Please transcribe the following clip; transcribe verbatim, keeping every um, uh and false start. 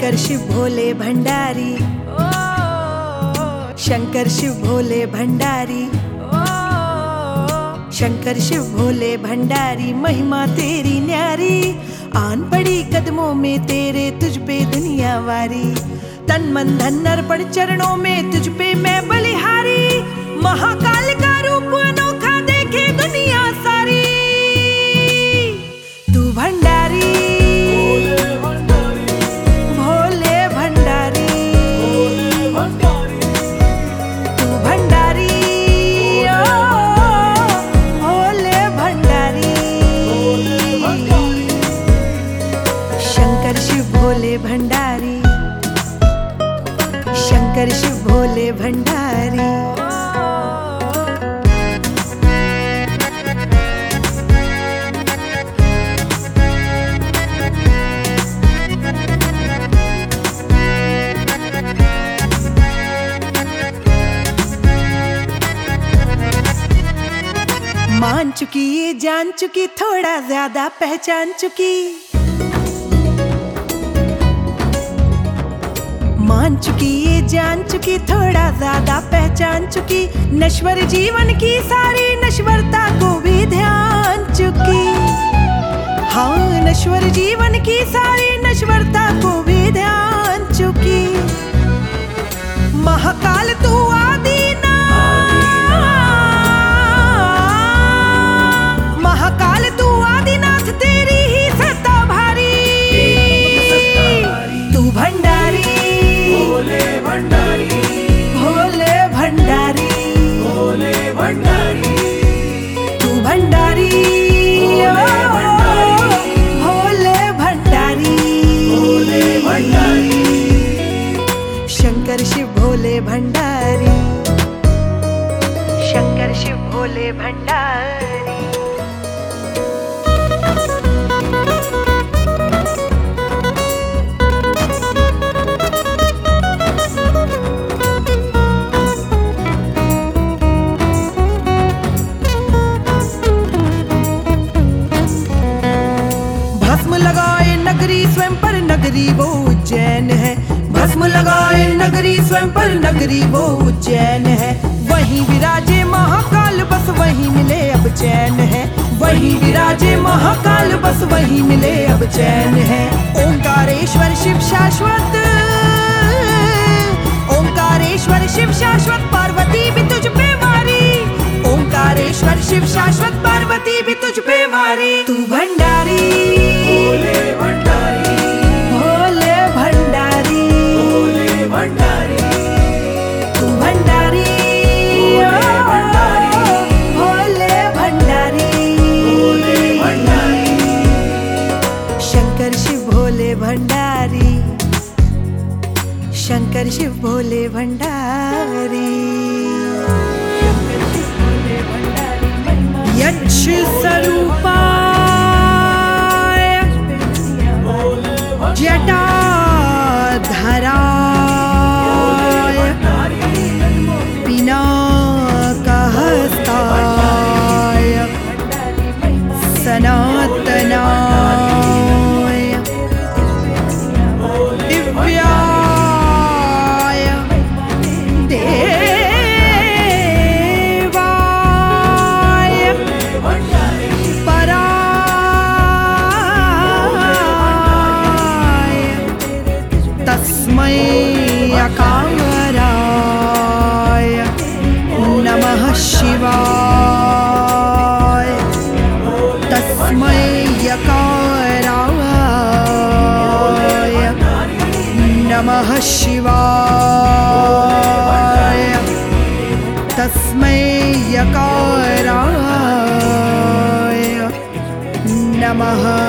शंकर शिव भोले भंडारी, शंकर शिव भोले भंडारी, शंकर शिव भोले भंडारी। महिमा तेरी न्यारी, आन पड़ी कदमों में तेरे, तुझ पे दुनिया वारी। तन मन धन अर्पण चरणों में, तुझ पे मैं बलिहारी। महाकाल का रूप अनोखा देखे दुनिया सारी। तू भंडारी, भोले भंडारी, तू भंडारी, ओ भोले भंडारी। शंकर शिव भोले भंडारी, शंकर शिव भोले भंडारी। मान चुकी ये जान चुकी, थोड़ा ज्यादा पहचान चुकी। मान चुकी ये जान चुकी, थोड़ा ज्यादा पहचान चुकी। नश्वर जीवन की सारी नश्वरता को भी ध्यान चुकी। हाँ, नश्वर जीवन की सारी नश्वरता को भी ध्यान चुकी। महाकाल तू आदि ना, महाकाल तू आदिनाथ, तेरी ही सत्ता भारी। तू भंडारी, भोले भंडारी, भोले भंडारी, भोले भंडारी। तू भंडारी, भोले भंडारी, भोले भंडारी। शंकर शिव भोले भंडारी, शंकर शिव भोले भंडारी। भस्म लगाए नगरी स्वयं पर नगरी वो उज्जैन है। भस्म लगाए नगरी स्वयं पर नगरी वो उज्जैन है। वहीं विराजे महाकाल बस वहीं मिले अब चैन है। वहीं विराजे महाकाल बस वहीं मिले अब चैन है। ओंकारेश्वर शिव शाश्वत, ओंकारेश्वर शिव शाश्वत, पार्वती भी तुझ पे वारी। ओंकारेश्वर शिव शाश्वत, पार्वती भी तुझ पे वारी। तू भंडारी, भोले भंडारी, भोले भंडारी, भोले भंडारी। तू भंडारी, भोले भंडारी, भोले भंडारी, भोले भंडारी। शंकर शिव भोले भंडारी, शंकर शिव भोले भंडारी। यक्ष स्वरूपाय, जटाधराय, पिनाकहस्ताय, सनातनाय, दिव्याय, तस्मै अकाराय नमः शिवाय। तस्मै अकाराय नमः शिवाय। तस्मै अकाराय नमः